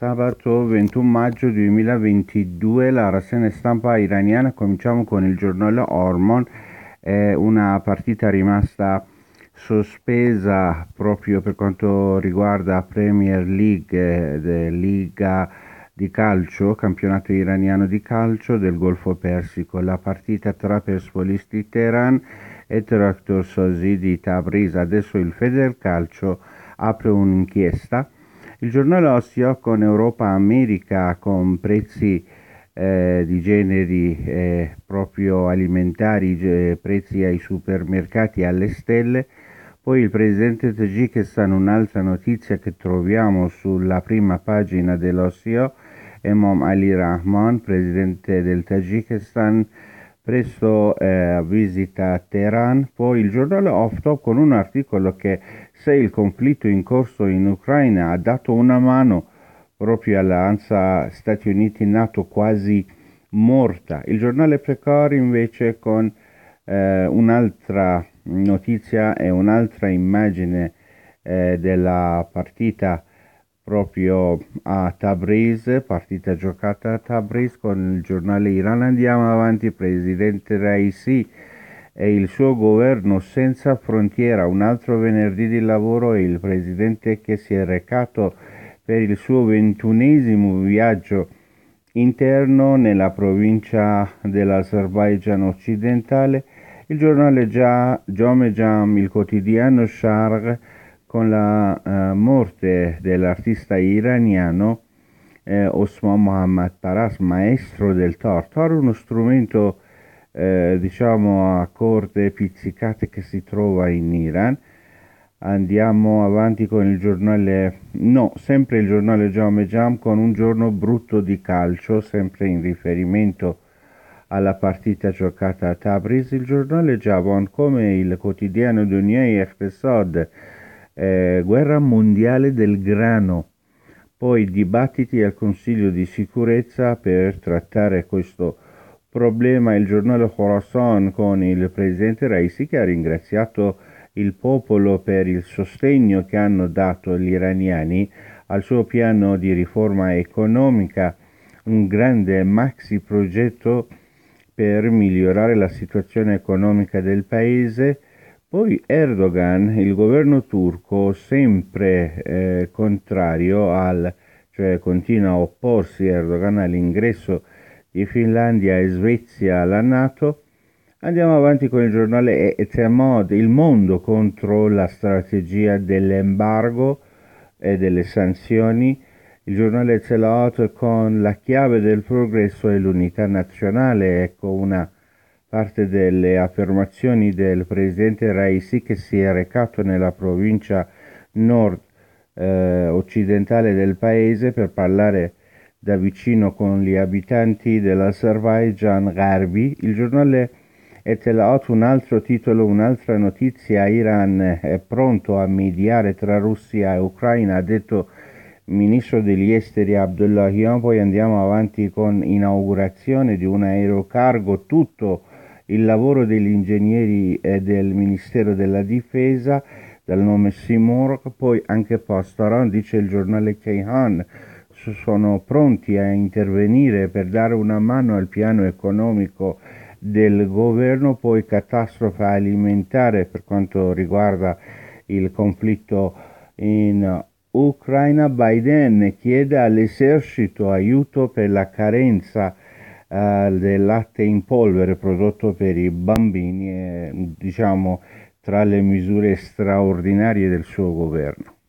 Sabato 21 maggio 2022, la rassegna stampa iraniana. Cominciamo con il giornale Ormon. È una partita rimasta sospesa proprio per quanto riguarda Premier League, Liga di calcio, campionato iraniano di calcio del Golfo Persico. La partita tra Persepolis di Teheran e Tractor Sosi di Tabriz. Adesso il Federcalcio apre un'inchiesta. Il giornale Ostia con Europa-America, con prezzi di generi proprio alimentari, prezzi ai supermercati alle stelle. Poi il presidente Tagikistan, un'altra notizia che troviamo sulla prima pagina dell'Ostia, Emom Ali Rahman, presidente del Tagikistan, presto visita Teheran. Poi il giornale Off-Top con un articolo che se il conflitto in corso in Ucraina ha dato una mano proprio all'Alleanza Stati Uniti-NATO quasi morta. Il giornale Precari invece con un'altra notizia e un'altra immagine della partita proprio a Tabriz, partita giocata a Tabriz. Con il giornale Iran andiamo avanti. Presidente Raisi e il suo governo senza frontiera, un altro venerdì di lavoro, e il presidente che si è recato per il suo 21esimo viaggio interno nella provincia dell'Azerbaigian occidentale. Il giornale Jomejam, il quotidiano Shargh, con la morte dell'artista iraniano Osman Mohammad Taras, maestro del Tor. Tor, uno strumento diciamo a corde pizzicate che si trova in Iran. Andiamo avanti con il giornale, sempre il giornale Jam con un giorno brutto di calcio, sempre in riferimento alla partita giocata a Tabriz. Il giornale Javon, come il quotidiano Dunia Iqtisad, guerra mondiale del grano. Poi dibattiti al Consiglio di sicurezza per trattare questo problema. Il giornale Khorasan con il presidente Raisi che ha ringraziato il popolo per il sostegno che hanno dato gli iraniani al suo piano di riforma economica, un grande maxi progetto per migliorare la situazione economica del paese. Poi Erdogan, il governo turco, sempre contrario cioè continua a opporsi Erdogan all'ingresso di Finlandia e Svezia alla NATO. Andiamo avanti con il giornale Etemod, il mondo contro la strategia dell'embargo e delle sanzioni. Il giornale Zelaot con la chiave del progresso e l'unità nazionale. Ecco una parte delle affermazioni del presidente Raisi che si è recato nella provincia nord occidentale del paese per parlare da vicino con gli abitanti dell'Azerbaijan Gharbi. Il giornale Etelaot, un altro titolo, un'altra notizia: Iran è pronto a mediare tra Russia e Ucraina, ha detto ministro degli esteri Abdullahian. Poi andiamo avanti con inaugurazione di un aerocargo, tutto il lavoro degli ingegneri del Ministero della Difesa dal nome Simorg. Poi anche Pastoran, dice il giornale Kayhan, sono pronti a intervenire per dare una mano al piano economico del governo. Poi catastrofe alimentare per quanto riguarda il conflitto in Ucraina. Biden chiede all'esercito aiuto per la carenza del latte in polvere prodotto per i bambini, diciamo tra le misure straordinarie del suo governo.